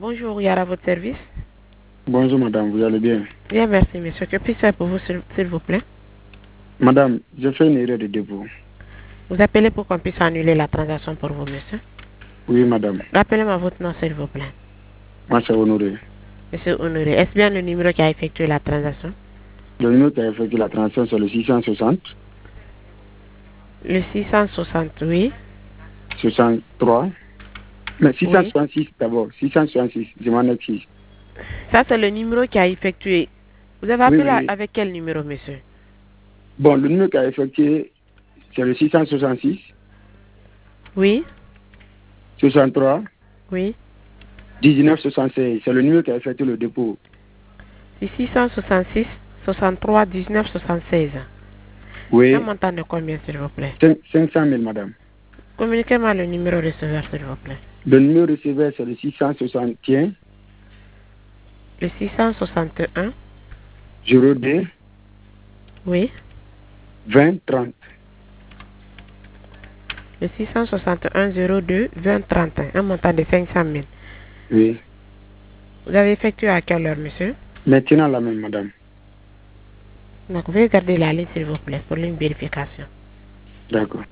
Bonjour, Yara, à votre service. Bonjour madame, vous allez bien? Bien, merci monsieur. Que puis-je faire pour vous, s'il vous plaît? Madame, j'ai fait une erreur de dépôt. Vous appelez pour qu'on puisse annuler la transaction pour vous, monsieur? Oui madame. Rappelez-moi votre nom, s'il vous plaît. Moi c'est Honoré. Monsieur Honoré, est-ce bien le numéro qui a effectué la transaction? Le numéro qui a effectué la transaction c'est le 660 Le 660, oui. 63. Mais Oui. 666 d'abord. 666, je m'en excuse. Ça, c'est le numéro qui a effectué. Vous avez Oui, appelé oui. avec quel numéro, monsieur? Bon, le numéro qui a effectué c'est le 666 Oui. 63 Oui. 1976. C'est le numéro qui a effectué le dépôt. C'est 666 63 19 76. Oui. Un montant de combien, s'il vous plaît? 500 000 madame. Communiquez-moi le numéro receveur, s'il vous plaît. Le numéro receveur c'est le 661 Le 661. 02 Oui. 20 30. Le 661 02 20 31. Un montant de 500 000. Oui. Vous avez effectué à quelle heure, monsieur? Maintenant la même madame. Donc, veuillez garder la ligne, s'il vous plaît, pour une vérification. D'accord.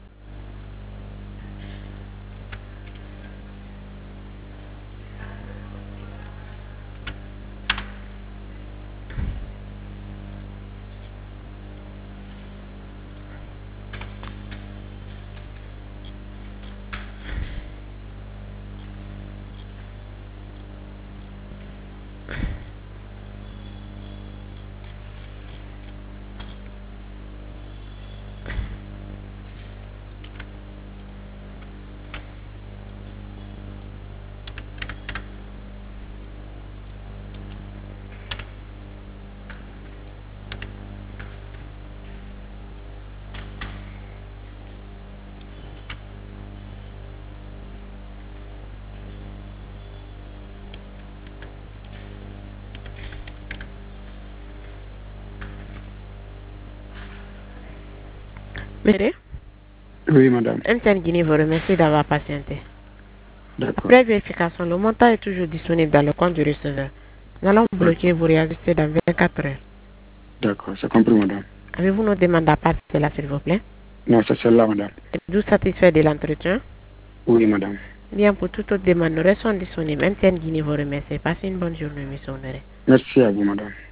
Monsieur, Oui, madame. MTN Guinée vous remercie d'avoir patienté. D'accord. Après vérification, le montant est toujours disponible dans le compte du receveur. Nous allons bloquer et vous réajuster dans 24 heures. D'accord, c'est compris, madame. Avez-vous nos demandes à part cela, s'il vous plaît? Non, c'est celle-là, madame. Êtes-vous satisfait de l'entretien? Oui, madame. Bien, pour toute autre demande, nous restons disponibles. MTN Guinée vous remercie. Passez une bonne journée, monsieur Honoré. Merci à vous, madame.